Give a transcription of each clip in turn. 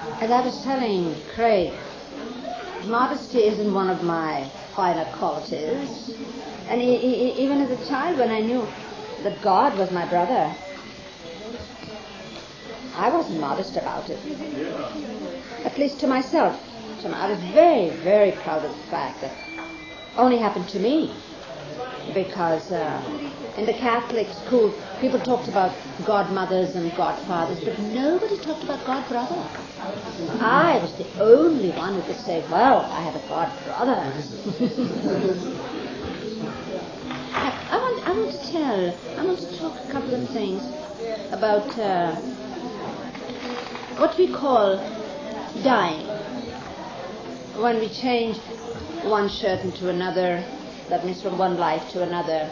As I was telling Craig, modesty isn't one of my finer qualities. And even as a child, when I knew that God was my brother, I wasn't modest about it. At least to myself. I was very, very proud of the fact that only happened to me. Because in the Catholic school, people talked about godmothers and godfathers, but nobody talked about godbrother. I was the only one who could say, well, I have a godbrother. I want to talk a couple of things about what we call dying. When we change one shirt into another, that means from one life to another.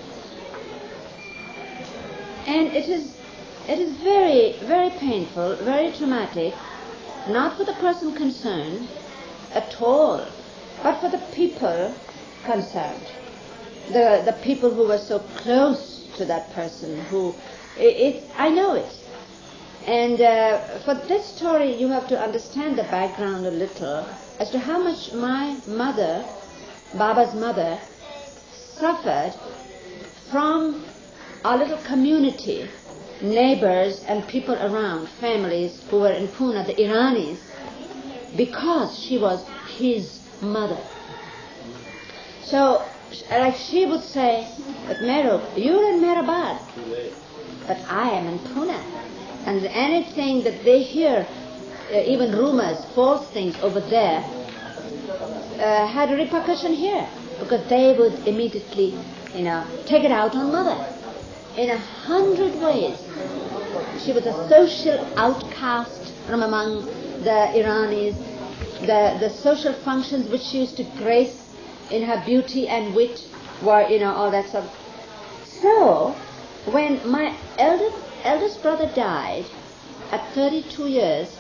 And it is very, very painful, very traumatic, not for the person concerned at all, but for the people concerned. The people who were so close to that person, I know it. And for this story, you have to understand the background a little as to how much my mother, Baba's mother, suffered from our little community, neighbors and people around, families who were in Pune, the Iranis, because she was his mother. So, like she would say, but Meru, you're in Mehrabad, but I am in Pune. And anything that they hear, even rumors, false things over there, had a repercussion here, because they would immediately, take it out on mother in 100 ways. She was a social outcast from among the Iranis. The social functions which she used to grace in her beauty and wit were, all that sort of. So, when my eldest brother died at 32 years,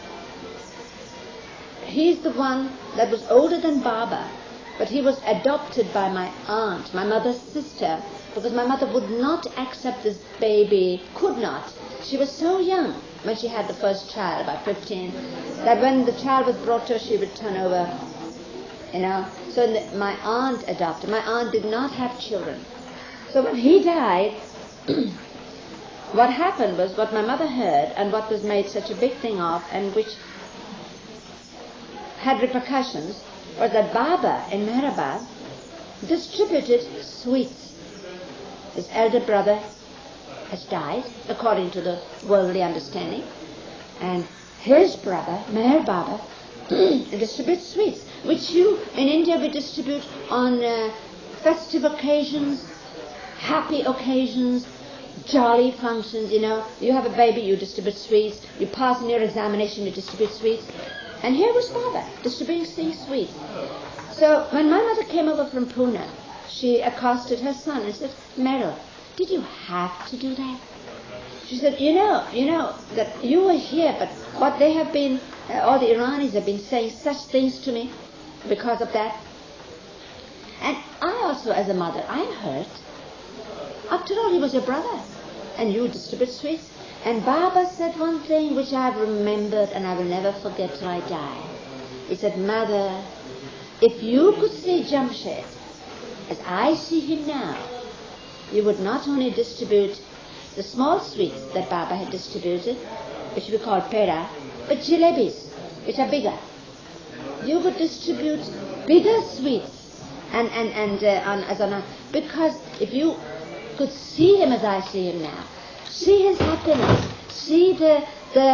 he's the one that was older than Baba, but he was adopted by my aunt, my mother's sister, because my mother would not accept this baby, could not. She was so young when she had the first child, about 15, that when the child was brought to her, she would turn over, So my aunt adopted. My aunt did not have children. So when he died, what happened was what my mother heard and what was made such a big thing of, and which had repercussions, was that Baba in Mehrabad distributed sweets. His elder brother has died, according to the worldly understanding, and his brother, Meher Baba, distributes sweets, which you in India we distribute on festive occasions, happy occasions, jolly functions, You have a baby, you distribute sweets. You pass in your examination, you distribute sweets. And here was Baba, distributing sweets. So when my mother came over from Pune, she accosted her son and said, Meryl, did you have to do that? She said, you know that you were here, but what they have been, all the Iranis have been saying such things to me because of that. And I also, as a mother, I'm hurt. After all, he was your brother, and you distribute sweets. And Baba said one thing which I've remembered and I will never forget till I die. He said, Mother, if you could see Jamshed as I see him now, you would not only distribute the small sweets that Baba had distributed, which we call peda, but jalebis, which are bigger. You would distribute bigger sweets, because if you could see him as I see him now, see his happiness, see the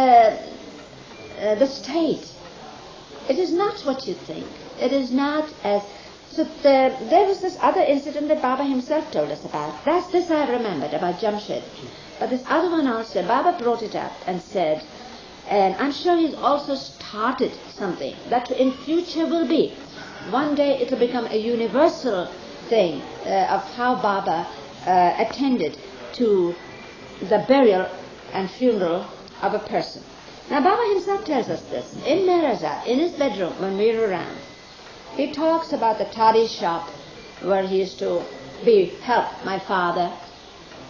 state. It is not what you think. It is not as. So there was this other incident that Baba himself told us about. This I remembered about Jamshed. But this other one also, Baba brought it up and said, and I'm sure he's also started something that in future will be. One day it will become a universal thing of how Baba attended to the burial and funeral of a person. Now Baba himself tells us this. In Meraza, in his bedroom, when we were around, he talks about the toddy shop where he used to help my father.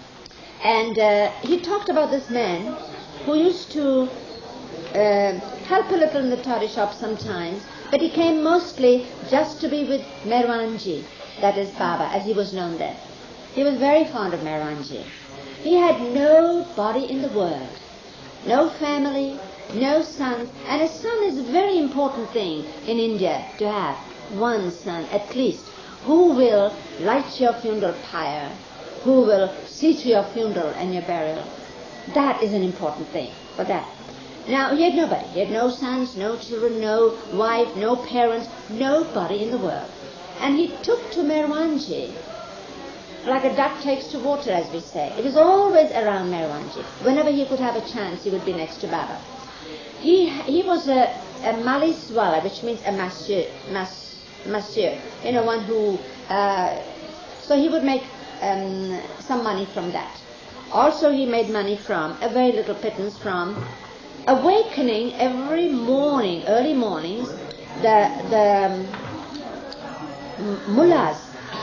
And he talked about this man who used to help a little in the toddy shop sometimes, but he came mostly just to be with Merwanji, that is Baba, as he was known then. He was very fond of Merwanji. He had nobody in the world, no family, no sons, and a son is a very important thing in India, to have one son at least, who will light your funeral pyre, who will see to your funeral and your burial. That is an important thing for that. Now, he had nobody. He had no sons, no children, no wife, no parents, nobody in the world. And he took to Merwanji like a duck takes to water, as we say. It was always around Merwanji. Whenever he could have a chance, he would be next to Baba. He was a maliswala, which means a monsieur, one who, so he would make some money from that. Also, he made money from, a very little pittance from, awakening every morning, early mornings, the mullahs.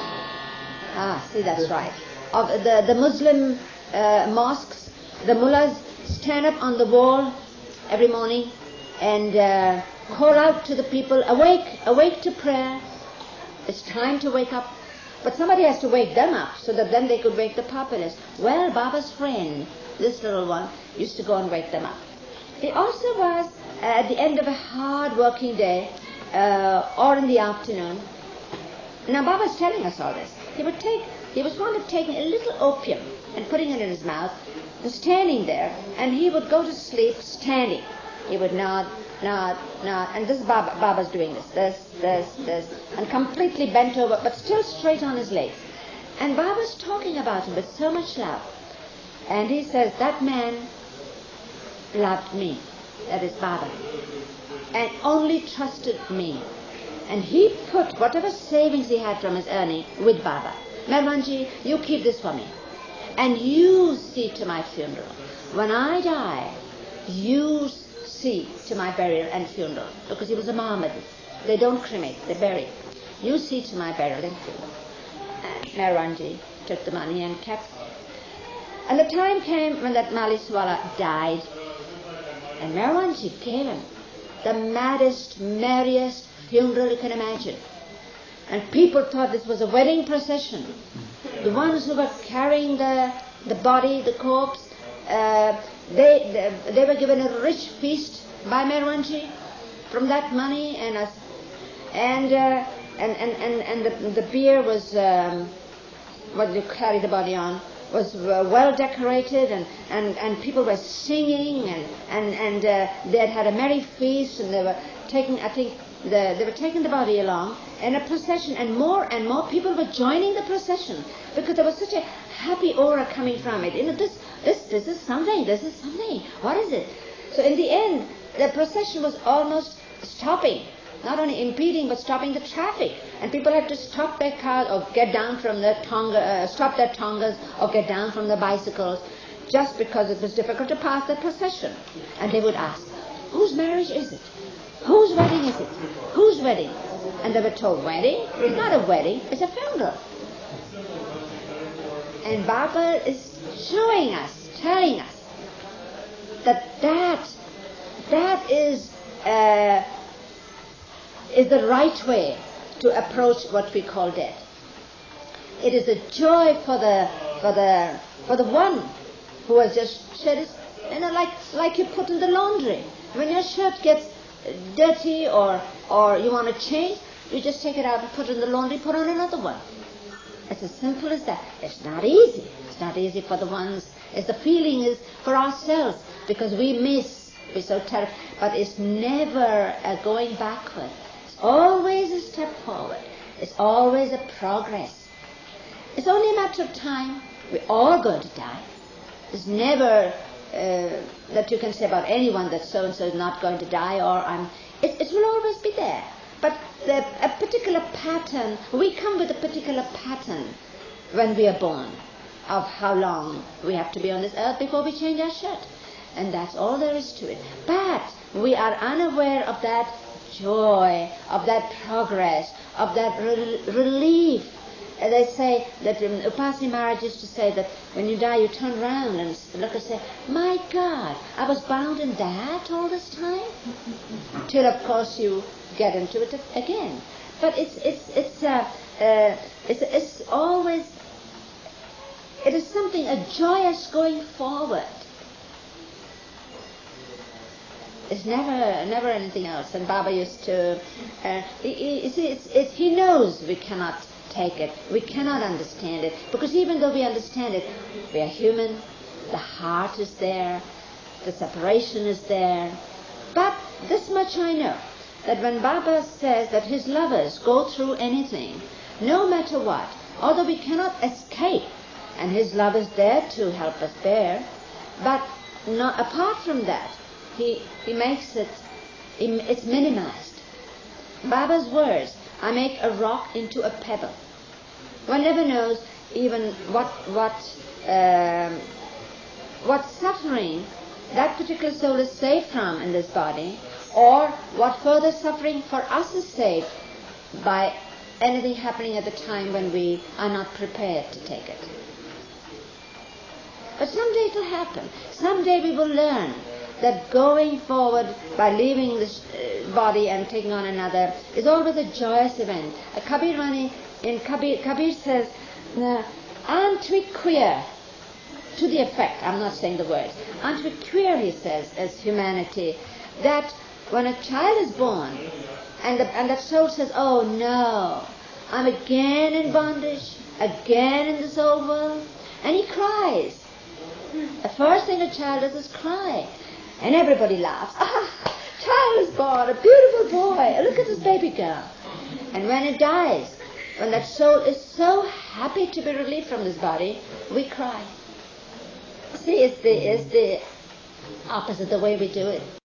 See, that's right. Of the Muslim mosques, the mullahs stand up on the wall every morning and call out to the people, awake to prayer. It's time to wake up. But somebody has to wake them up so that then they could wake the populace. Well, Baba's friend, this little one, used to go and wake them up. He also was, at the end of a hard working day, or in the afternoon. Now, Baba's telling us all this. He was fond of taking a little opium and putting it in his mouth and standing there, and he would go to sleep standing. He would nod, and this Baba's doing this, and completely bent over, but still straight on his legs. And Baba's talking about him with so much love. And he says, that man loved me, that is Baba, and only trusted me. And he put whatever savings he had from his earning with Baba. Merwanji, you keep this for me. And you see to my funeral. When I die, you see to my burial and funeral. Because he was a Mohammedan. They don't cremate, they bury. You see to my burial and funeral. And Merwanji took the money and kept. And the time came when that Maliswala died. And Merwanji gave him the maddest, merriest funeral you can imagine. And people thought this was a wedding procession. The ones who were carrying the body, the corpse, they were given a rich feast by Merwanji from that money, and the bier was what you carry the body on was well decorated, and people were singing, and they had a merry feast, and they were taking, I think, they were taking the body along in a procession, and more people were joining the procession because there was such a happy aura coming from it. This is something. What is it? So in the end, the procession was almost stopping, not only impeding but stopping the traffic, and people had to stop their cars or get down from the stop their tongas or get down from the bicycles, just because it was difficult to pass the procession. And they would ask, whose marriage is it? Whose wedding is it? Whose wedding? And they were told, wedding? It's not a wedding, it's a funeral. And Baba is showing us, telling us, that is the right way to approach what we call death. It is a joy for the one who has just shed his, like you put in the laundry. When your shirt gets dirty or you want to change, you just take it out and put it in the laundry, put on another one. It's as simple as that. It's not easy. It's not easy for the ones, as the feeling is for ourselves, because we're so terrible. But it's never a going backward. It's always a step forward. It's always a progress. It's only a matter of time. We're all going to die. There's never that you can say about anyone that so-and-so is not going to die, or it will always be there. But a particular pattern, we come with a particular pattern when we are born, of how long we have to be on this earth before we change our shirt. And that's all there is to it. But we are unaware of that joy, of that progress, of that relief they say that Upasani Maharaj used to say that when you die you turn around and look and say, my God, I was bound in that all this time? Till of course you get into it again. But it's always, it is something, a joyous going forward. It's never anything else. And Baba used to, he knows we cannot take it, we cannot understand it, because even though we understand it, we are human, the heart is there, the separation is there. But this much I know, that when Baba says that his lovers go through anything, no matter what, although we cannot escape, and his love is there to help us bear, but not, apart from that, he makes it, it's minimized. Baba's words, I make a rock into a pebble. One never knows even what suffering that particular soul is saved from in this body, or what further suffering for us is saved by anything happening at the time when we are not prepared to take it. But someday it will happen. Someday we will learn that going forward by leaving this body and taking on another is always a joyous event. Kabir says, aren't we queer? To the effect, I'm not saying the words, aren't we queer, he says, as humanity, that when a child is born and that soul says, oh no, I'm again in bondage, again in this old world, and he cries. The first thing a child does is cry. And everybody laughs. Ah, child is born, a beautiful boy. Look at this baby girl. And when it dies, when that soul is so happy to be relieved from this body, we cry. See, it's the opposite the way we do it.